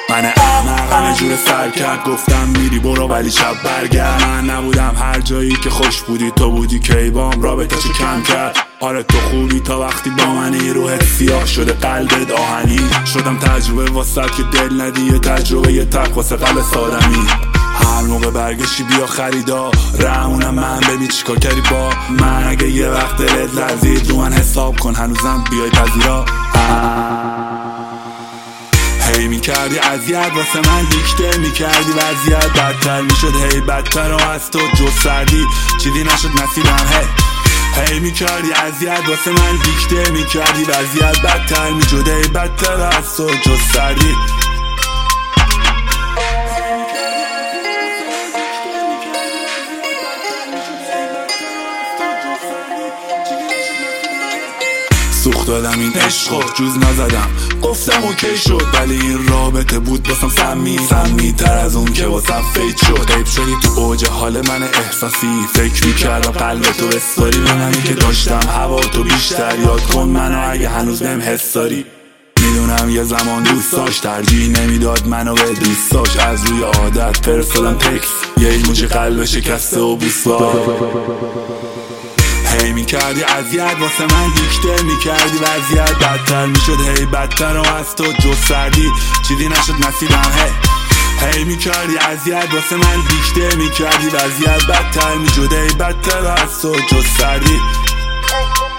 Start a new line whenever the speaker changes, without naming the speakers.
من احمق همه جور سر کرد، گفتم میری برو ولی شب برگرد. من نبودم هر جایی که خوش بودی، تو بودی کیبام رابطه چی کم کرد. آره تو خوبی تا وقتی با منی، روحت سیاه شده قلبت آهنی. شدم تجربه واسه که دل ندی، یه تجربه یه تک واسه قلب سادمی. هر موقع برگشتی بیا خریدا رمونم من، ببین چیکار کردی با من. اگه یه وقت دلت لرزید رو من حساب کن، هنوزم بیای پذیرا. هی میکردی اذیت واسه من، دیکته میکردی وضعیت بدتر میشد، هی بدتر و از تو جز سردی چیزی نشد نصیبم. هی میکردی اذیت واسه من، دیکته میکردی وضعیت بدتر میشد، هی بدتر و از تو جز سردی. سوخت دادم این عشقو جوز نزدم، گفتم اوکی شد، ولی این رابطه بود واسم سمی تر از اون که واسم فیت شد. غیب شدی تو اوج حال من احساسی، فکر میکردم قلب تو بسپاری به منی که داشتم هوا تو بیشتر. یاد کن منو اگه هنوز بهم حس داری. میدونم یه زمان دوست داشت، ترجیح نمیداد منو به دوست داشت. از روی عادت فرستادم تکس، یه ایموجی قلب شکسته و بوسوار. هی میکردی اذیت واسه من، دیکته میکردی وضعیت بدتر میشد، هی بدتر و از تو جز سردی چیزی نشد نصیبم. هی میکردی اذیت واسه من، دیکته میکردی وضعیت بدتر میشد، هی بدتر و از تو جز سردی.